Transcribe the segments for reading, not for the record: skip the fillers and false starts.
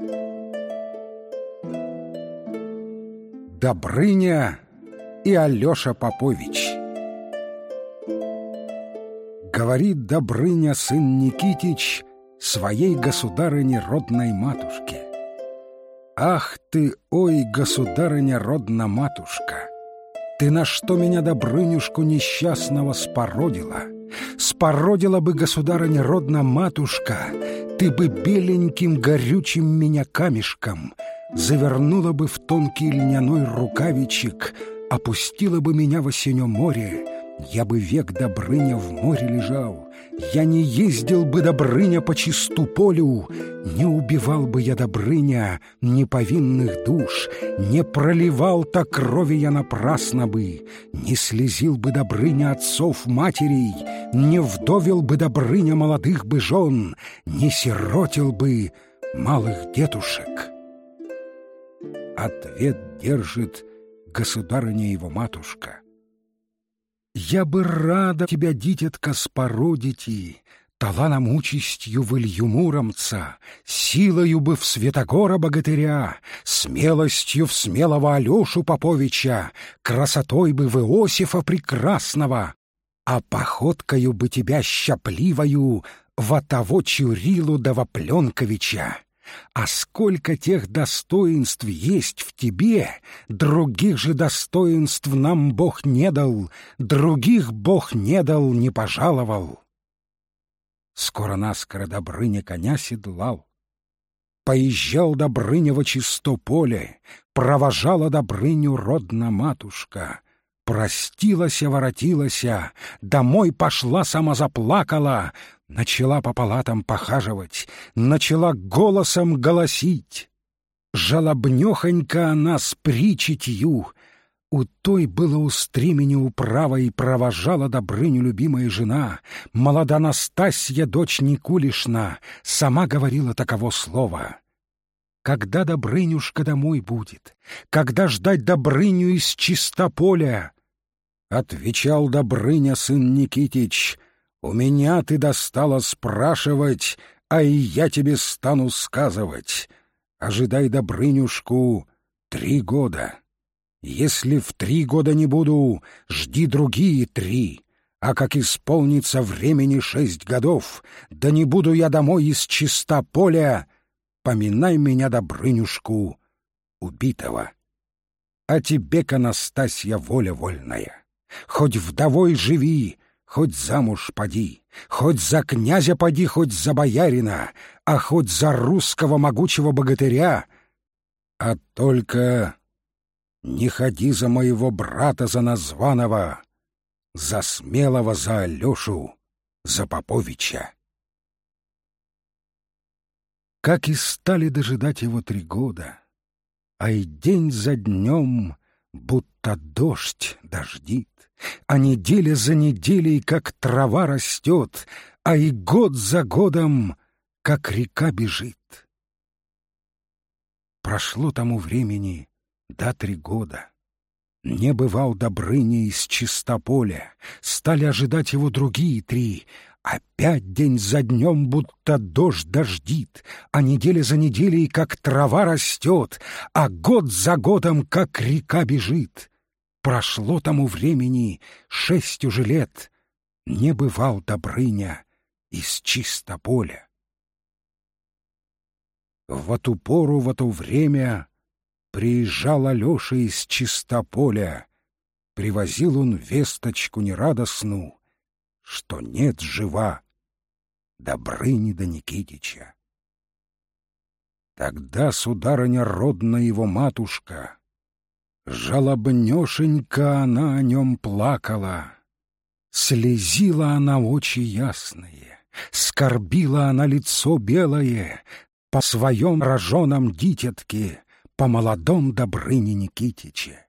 Добрыня и Алеша Попович. Говорит Добрыня, сын Никитич, своей государыне родной матушке: «Ах ты, ой, государыня родна-матушка, ты на что меня, Добрынюшку несчастного, спородила? Спородила бы, государыня родна-матушка, ты бы беленьким горючим меня камешком завернула бы в тонкий льняной рукавичек, опустила бы меня в осеннё море, я бы век, Добрыня, в море лежал, я не ездил бы, Добрыня, по чисту полю, не убивал бы я, Добрыня, неповинных душ, не проливал так крови я напрасно бы, не слезил бы, Добрыня, отцов матерей, не вдовил бы, Добрыня, молодых бы жен, не сиротил бы малых детушек». Ответ держит государыня его матушка: «Я бы рада тебя, дитятка, спородити, таланом участью в Илью Муромца, силою бы в Святогора богатыря, смелостью в смелого Алешу Поповича, красотой бы в Иосифа прекрасного, а походкою бы тебя щапливою во того Чурилу да во Пленковича. А сколько тех достоинств есть в тебе, других же достоинств нам Бог не дал, других Бог не дал, не пожаловал». Скоро-наскоро Добрыня коня седлал. Поезжал Добрыня во чисто поле, провожала Добрыню родна-матушка. Простилася, воротилася, домой пошла, сама заплакала, начала по палатам похаживать, начала голосом голосить. Жалобнёхонька она с причитью. У той было у стремени управа, и провожала Добрыню любимая жена, молода Настасья, дочь Никулишна, сама говорила таково слово: «Когда Добрынюшка домой будет? Когда ждать Добрыню из чистополя?» Отвечал Добрыня, сын Никитич: «У меня ты достала спрашивать, а и я тебе стану сказывать. Ожидай Добрынюшку 3 года. Если в 3 года не буду, жди другие 3. А как исполнится времени 6 годов, да не буду я домой из чистополя, поминай меня, Добрынюшку, убитого. А тебе-ка, Настасья, воля вольная. Хоть вдовой живи, хоть замуж поди, хоть за князя поди, хоть за боярина, а хоть за русского могучего богатыря. А только не ходи за моего брата, за названого, за смелого, за Алешу, за Поповича». Как и стали дожидать его 3 года, а и день за днем будто дождь дождит, а неделя за неделей, как трава растет, а и год за годом, как река бежит. Прошло тому времени 3 года. Не бывал Добрыня из чистополя, стали ожидать его другие 3. Опять день за днем будто дождь дождит, а неделя за неделей, как трава растет, а год за годом, как река бежит. Прошло тому времени 6 уже лет, не бывал Добрыня из чистополя. В эту пору, в это время приезжал Алеша из чистополя. Привозил он весточку нерадостную, что нет жива Добрыни да Никитича. Тогда сударыня родная его матушка, жалобнёшенько она о нем плакала, слезила она очи ясные, скорбила она лицо белое по своем рожоном дитятке, по молодом Добрыне Никитиче.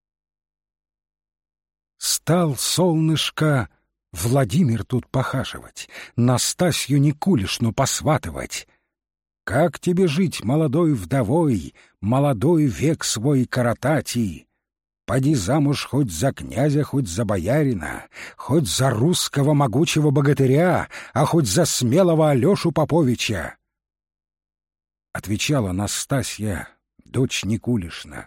Стал, солнышко, Владимир тут похаживать, Настасью Никулишну посватывать. Как тебе жить, молодой вдовой, молодой век свой коротати? Поди замуж хоть за князя, хоть за боярина, хоть за русского могучего богатыря, а хоть за смелого Алешу Поповича. Отвечала Настасья, дочь Никулишна: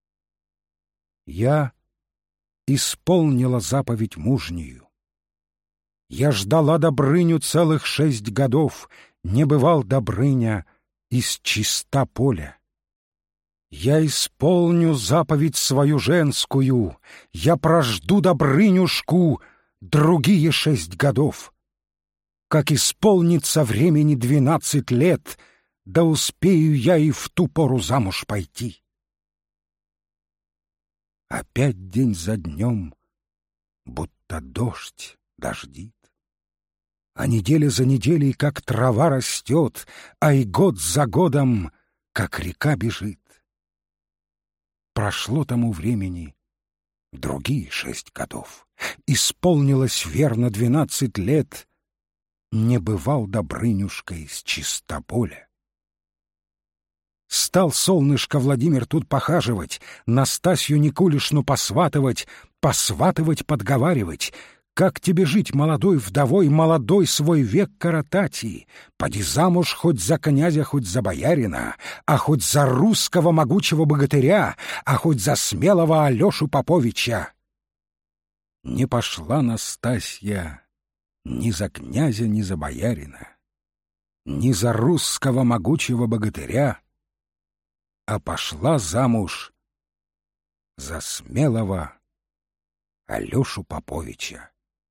«Я исполнила заповедь мужнию. Я ждала Добрыню целых 6 годов, не бывал Добрыня из Чистополя. Я исполню заповедь свою женскую, я прожду Добрынюшку другие 6 годов. Как исполнится времени 12 лет, да успею я и в ту пору замуж пойти». Опять день за днем, будто дождь дождит. А неделя за неделей, как трава растет, а и год за годом, как река бежит. Прошло тому времени другие 6 годов. Исполнилось верно 12 лет. Не бывал Добрынюшка из Чистополя. Стал солнышко Владимир тут похаживать, Настасью Никулишну посватывать, подговаривать: «Как тебе жить, молодой вдовой, молодой свой век коротати? Поди замуж хоть за князя, хоть за боярина, а хоть за русского могучего богатыря, а хоть за смелого Алешу Поповича». Не пошла Настасья ни за князя, ни за боярина, ни за русского могучего богатыря, а пошла замуж за смелого Алешу Поповича.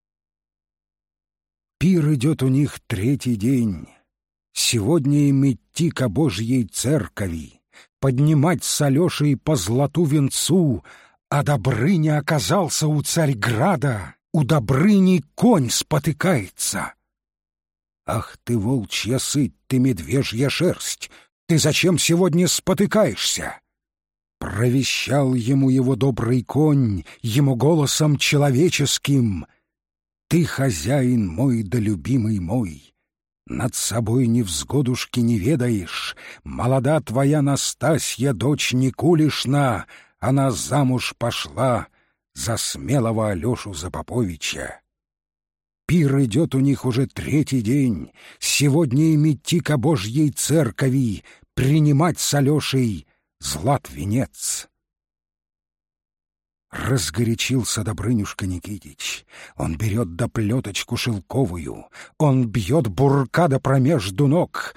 Пир идет у них 3-й день. Сегодня им идти ко Божьей церкови, поднимать с Алешей по злату венцу, а Добрыня оказался у Царьграда, у Добрыни конь спотыкается. «Ах ты, волчья сыть, ты медвежья шерсть! Ты зачем сегодня спотыкаешься?» Провещал ему его добрый конь, ему голосом человеческим: «Ты, хозяин мой да любимый мой, над собой невзгодушки не ведаешь. Молода твоя Настасья, дочь Никулишна, она замуж пошла за смелого Алешу Запоповича. Пир идет у них уже 3-й день. Сегодня им идти ко Божьей церкови, принимать с Алешей злат венец». Разгорячился Добрынюшка Никитич. Он берет да плеточку шелковую, он бьет бурка да промежду ног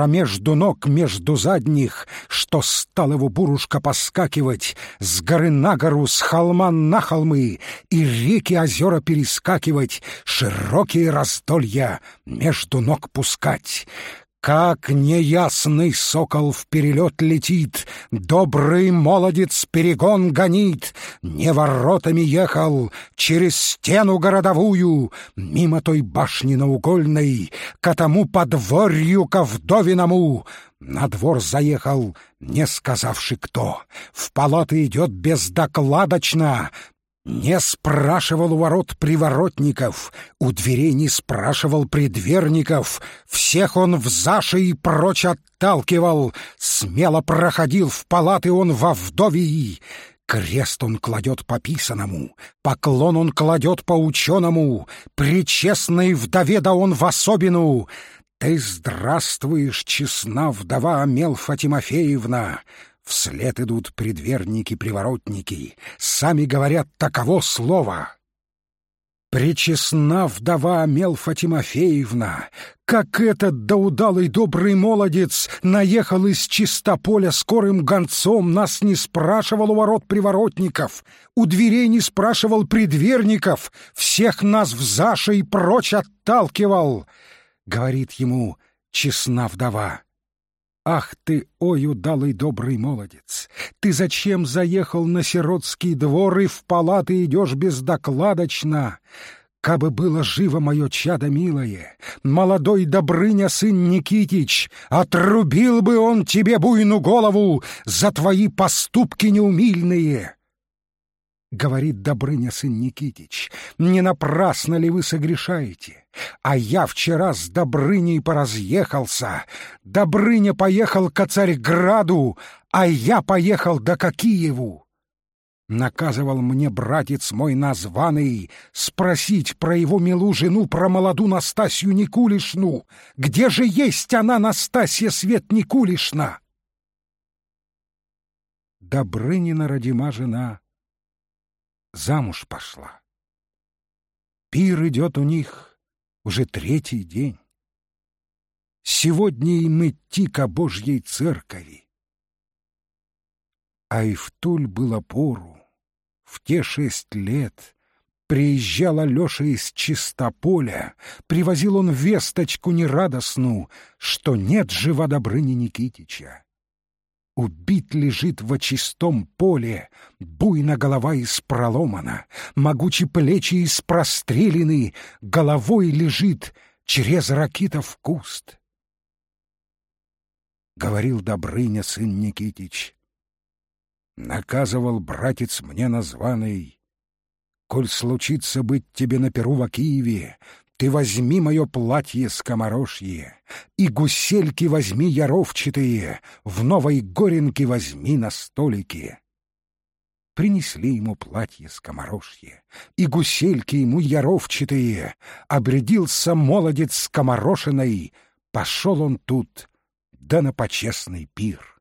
между задних, что стал его бурушка поскакивать с горы на гору, с холма на холмы, и реки озера перескакивать, широкие раздолья между ног пускать. Как неясный сокол в перелет летит, добрый молодец перегон гонит, не воротами ехал, через стену городовую, мимо той башни наугольной, ко тому подворью ко вдовиному. На двор заехал, не сказавши кто, в палаты идет бездокладочно. Не спрашивал у ворот приворотников, у дверей не спрашивал предверников, всех он в заши и прочь отталкивал, смело проходил в палаты он во вдовии. Крест он кладет по писаному, поклон он кладет по ученому, при честной вдове да он в особину. Ты здравствуешь, честна вдова Амелфа Тимофеевна. Вслед идут предверники-приворотники, сами говорят таково слово. Пречестна вдова Амелфа Тимофеевна, как этот доудалый добрый молодец наехал из Чистополя скорым гонцом, нас не спрашивал у ворот приворотников, у дверей не спрашивал предверников, всех нас в заше и прочь отталкивал. Говорит ему честна вдова: «Ах ты, ой, удалый добрый молодец! Ты зачем заехал на сиротский двор и в палаты идешь бездокладочно? Кабы было живо мое чадо милое, молодой Добрыня сын Никитич, отрубил бы он тебе буйну голову за твои поступки неумильные!» Говорит Добрыня сын Никитич: «Не напрасно ли вы согрешаете? А я вчера с Добрыней поразъехался. Добрыня поехал ко Царьграду, а я поехал до Киеву». Наказывал мне братец мой названный спросить про его милу жену, про молоду Настасью Никулишну. Где же есть она, Настасья Свет Никулишна? Добрынина родима жена замуж пошла. Пир идет у них уже третий день. Сегодня им идти ко Божьей церкови. А и в туль было пору, в те 6 лет приезжал Алеша из Чистополя, привозил он весточку нерадостную, что нет жива Добрыни Никитича. Убит лежит во чистом поле, буйна голова испроломана, могучи плечи испрострелены, головой лежит через ракитов куст. Говорил Добрыня, сын Никитич: наказывал братец мне названный: коль случится быть тебе на перу во Киеве, ты возьми мое платье скоморожье, и гусельки возьми яровчатые, в Новой Горенке возьми на столике. Принесли ему платье скоморожье, и гусельки ему яровчатые. Обрядился молодец скоморошиной, пошел он тут, да на почестный пир.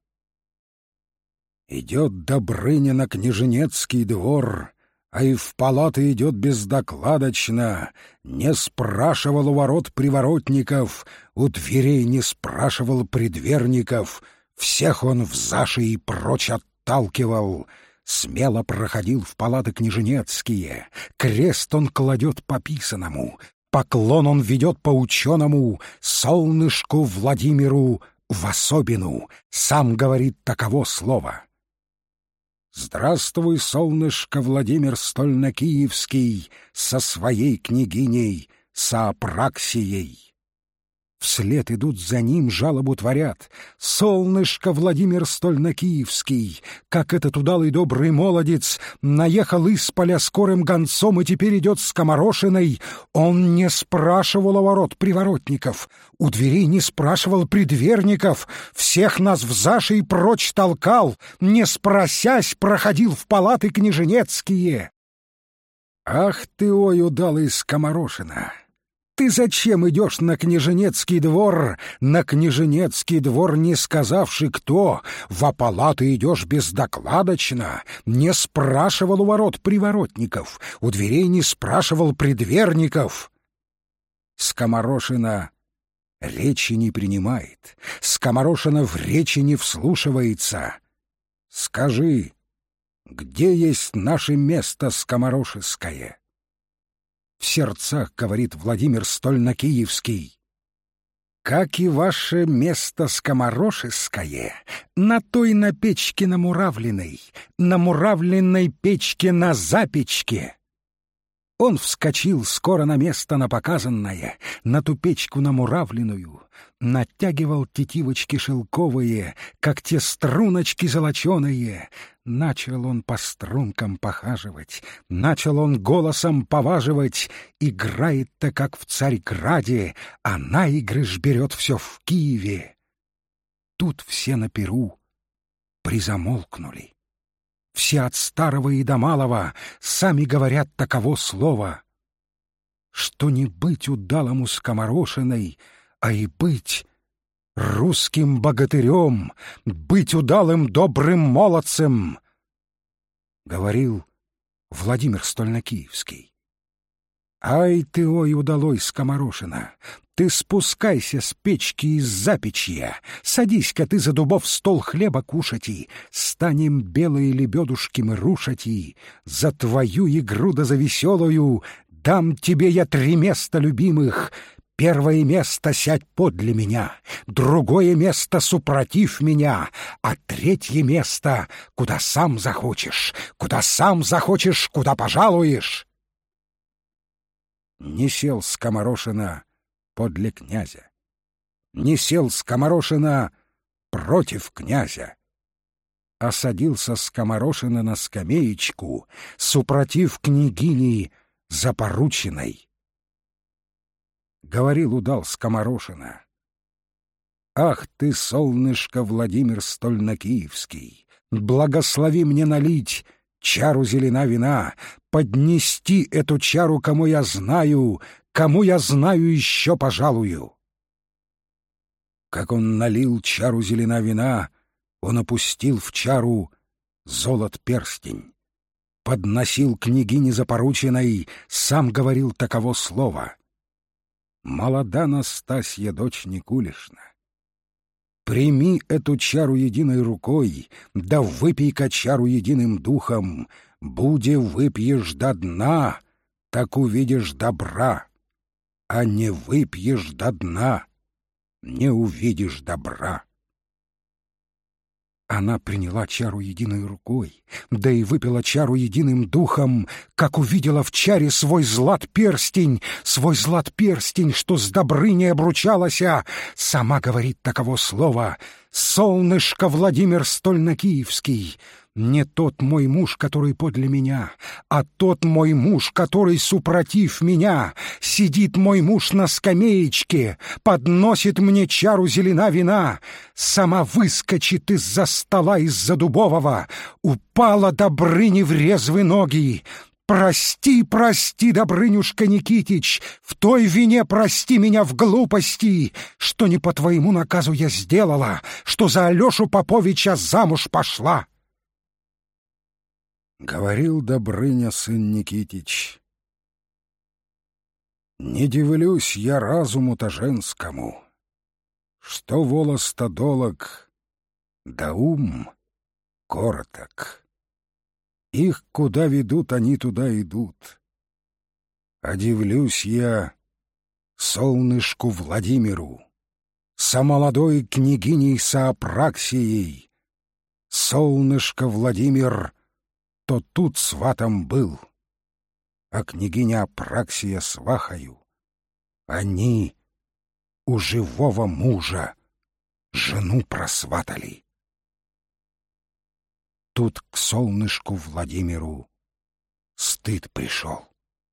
Идет Добрыня на Княженецкий двор, а и в палаты идет бездокладочно, не спрашивал у ворот приворотников, у дверей не спрашивал предверников, всех он в заши и прочь отталкивал. Смело проходил в палаты княженецкие, крест он кладет по писаному, поклон он ведет по ученому, солнышку Владимиру в особину, сам говорит таково слово. «Здравствуй, солнышко Владимир Стольно-Киевский, со своей княгиней Соапраксией». Вслед идут за ним, жалобу творят: «Солнышко Владимир Стольно-Киевский, как этот удалый добрый молодец наехал из поля скорым гонцом и теперь идет скоморошиной. Он не спрашивал у ворот приворотников, у дверей не спрашивал предверников, всех нас в заши и прочь толкал, не спросясь проходил в палаты княженецкие». Ах ты, ой, удалый скоморошина! Ты зачем идешь на Княженецкий двор, не сказавши кто, во палаты идешь бездокладочно, не спрашивал у ворот приворотников, у дверей не спрашивал предверников? Скоморошина речи не принимает, скоморошина в речи не вслушивается. Скажи, где есть наше место скоморошеское? В сердцах говорит Владимир Стольно-Киевский: как и ваше место скоморошеское, на той на печке намуравленной печке на запечке. Он вскочил скоро на место напоказанное, на ту печку намуравленную, натягивал тетивочки шелковые, как те струночки золоченые. Начал он по стрункам похаживать, начал он голосом поваживать. Играет-то, как в Царьграде, а наигрыш берет все в Киеве. Тут все на пиру призамолкнули. Все от старого и до малого сами говорят таково слово, что не быть удалому скоморошиной, а и быть русским богатырем, быть удалым добрым молодцем, говорил Владимир Стольно-Киевский. Ай ты, ой, удалой скоморошина! Ты спускайся с печки из запечья, садись-ка ты за дубов стол хлеба кушати, станем белые лебедушки мы рушати, за твою игру да за веселую дам тебе я 3 места любимых. Первое место сядь подле меня, другое место супротив меня, а третье место куда сам захочешь, куда пожалуешь. Не сел скоморошина подле князя, не сел скоморошина против князя, а садился скоморошина на скамеечку супротив княгини Запоручиной. Говорил удал скоморошина: ах ты, солнышко Владимир Стольно-Киевский, благослови мне налить чару зелена вина, поднести эту чару, кому я знаю еще пожалую. Как он налил чару зелена вина, он опустил в чару золот перстень. Подносил княгине Запоручиной, сам говорил таково слово: «Молода Настасья, дочь Никулишна, прими эту чару единой рукой, да выпей-ка чару единым духом, буде выпьешь до дна, так увидишь добра, а не выпьешь до дна, не увидишь добра». Она приняла чару единой рукой, да и выпила чару единым духом, как увидела в чаре свой злат-перстень, что с Добрыней обручалася. Сама говорит таково слово: «Солнышко Владимир Стольно-Киевский, не тот мой муж, который подле меня, а тот мой муж, который супротив меня. Сидит мой муж на скамеечке, подносит мне чару зелена вина, сама выскочит из-за стола, из-за дубового, упала Добрыне в резвы ноги. Прости, прости, Добрынюшка Никитич, в той вине прости меня в глупости, что не по твоему наказу я сделала, что за Алешу Поповича замуж пошла». Говорил Добрыня сын Никитич: «Не дивлюсь я разуму-то женскому, что волос-то долог, да ум короток. Их куда ведут, они туда идут. А дивлюсь я солнышку Владимиру, со молодой княгиней Соапраксией. Солнышко Владимир то тут сватом был, а княгиня Апраксия свахою. Они у живого мужа жену просватали». Тут к солнышку Владимиру стыд пришел.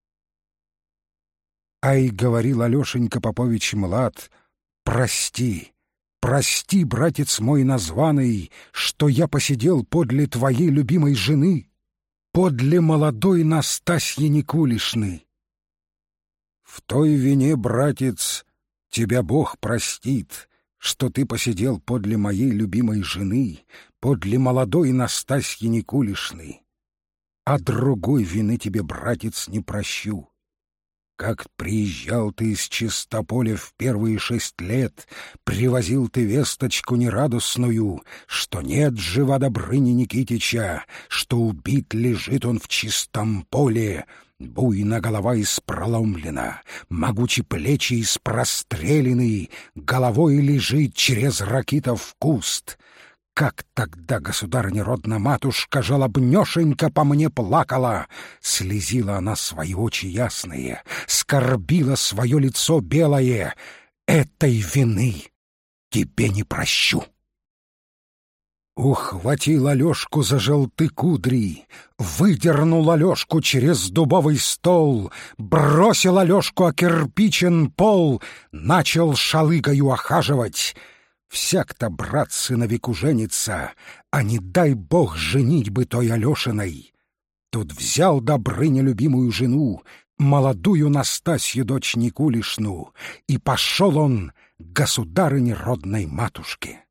Ай, говорил Алешенька Попович млад: «Прости, прости, братец мой названный, что я посидел подле твоей любимой жены, подле молодой Настасьи Никулишны. В той вине, братец, тебя Бог простит, что ты посидел подле моей любимой жены, подле молодой Настасьи Никулишны. А другой вины тебе, братец, не прощу. Как приезжал ты из Чистополя в первые 6 лет, привозил ты весточку нерадостную, что нет жива Добрыни Никитича, что убит лежит он в чистом поле, буйна голова испроломлена, могучи плечи испрострелены, головой лежит через ракитов куст. Как тогда государыня родна-матушка жалобнёшенько по мне плакала, слезила она свои очи ясные, скорбила свое лицо белое. Этой вины тебе не прощу». Ухватил Алешку за желты кудри, выдернул Алешку через дубовый стол, бросил Алешку о кирпичен пол, начал шалыгою охаживать. Всяк-то, братцы, на веку женится, а не дай бог женить бы той Алешиной. Тут взял Добрыня любимую жену, молодую Настасью, дочь Никулишну, и пошел он к государыне родной матушке.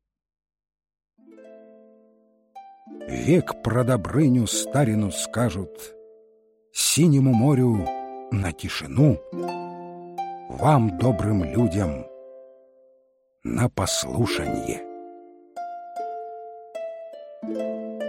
Век про Добрыню старину скажут, синему морю на тишину, вам, добрым людям, на послушанье.